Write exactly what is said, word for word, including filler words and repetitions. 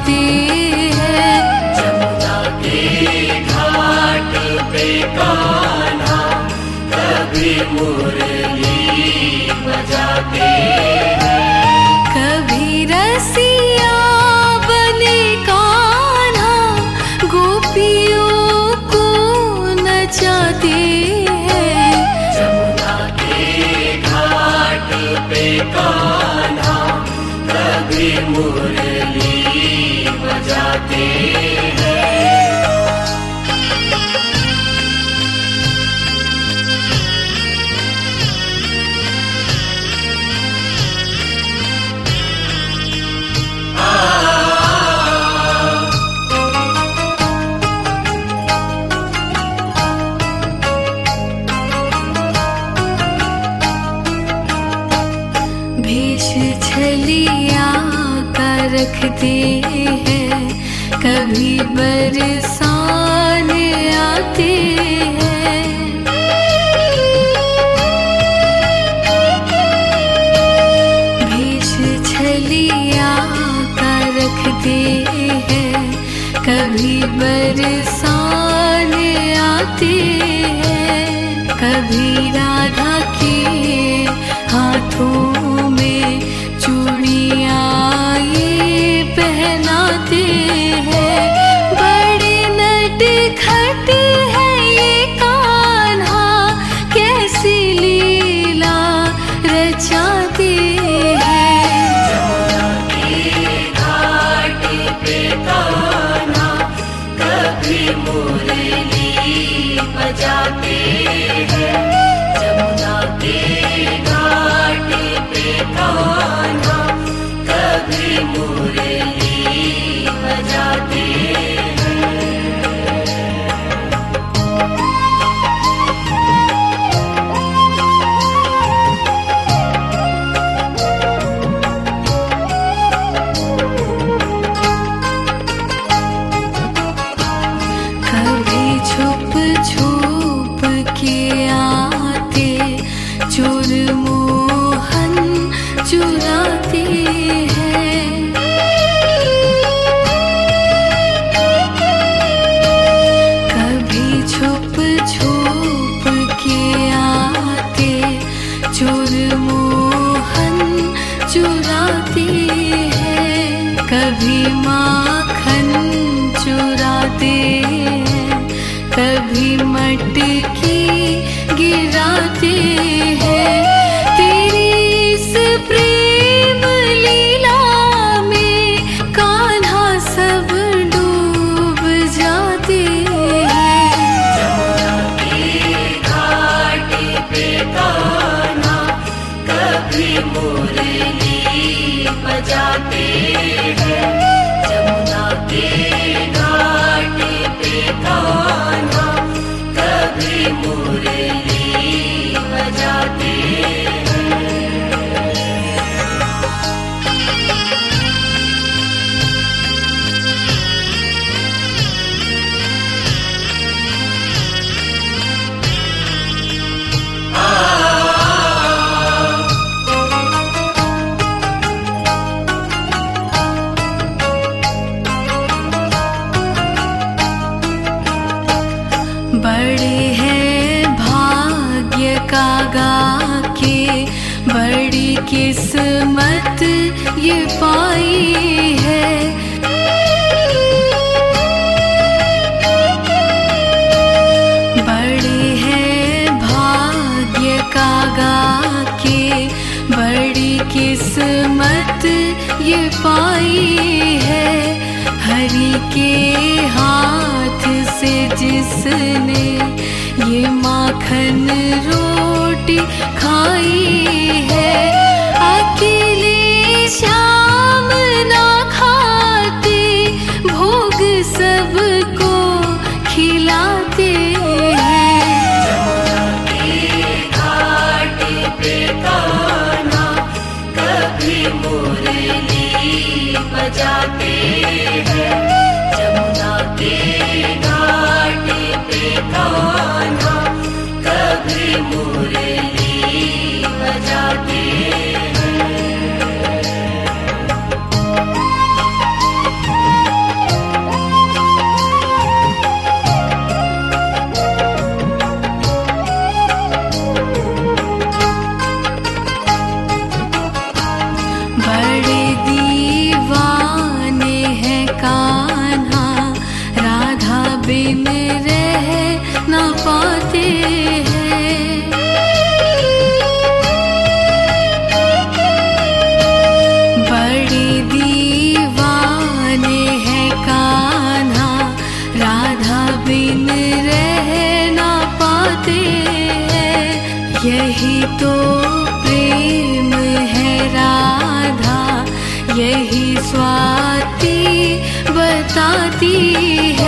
जाते हैं। जमुना के घाट पे कान्हा कभी मुरली बजाते हैं। कभी रसिया बने कान्हा गोपियों को नचाते हैं। जमुना के घाट पे कान्हा कभी मुरली बजाते हैं। भेष छलिया का रखते हैं, कभी बरसाने आते हैं। भेष छलिया का रखते हैं, कभी बरसाने आते हैं। कभी राधा के हाथों में चूड़ियां ये पहनाते हैं। बड़े नटखट है ये कान्हा, कैसी लीला रचाते हैं। जमुना के घाट पे कान्हा कभी मुरली बजाते हैं। जमुना के घाट पे कान्हा कभी मुरली बजाते हैं। कभी छुप छुप के आते, चोर मोहन चुराते हैं। कभी छुप छुप के आते, चोर मोहन चुराते हैं। कभी माखन चुराते हैं, कभी मटकी गिराते हैं। तेरी इस प्रेम लीला में कान्हा सब डूब जाते हैं। जमुना के घाट पे कान्हा कभी मुरली बजाते हैं। जमुना के घाट पे कान्हा कभी मुरली बजाते हैं। बड़े हैं भाग्य का गा के, बड़ी किस्मत ये पाई है। बड़े हैं भाग्य का गा के, बड़ी किस्मत ये पाई है। हरि के हाथ से जिसने ये माखन रोटी खाई है, अकेले शाम ना खाते, भोग सबको खिलाते हैं। जमुना के घाट पे कान्हा कभी मुरली बजाते हैं। जमुना के घाट पे कान्हा कभी मुरली बजाते हैं। बड़े दीवाने हैं कान्हा, राधा बिन रह न पाते हैं। बड़े दीवाने हैं कान्हा, राधा बिन रह न पाते हैं। यही तो प्रेम है राधा, यही स्वाति बताती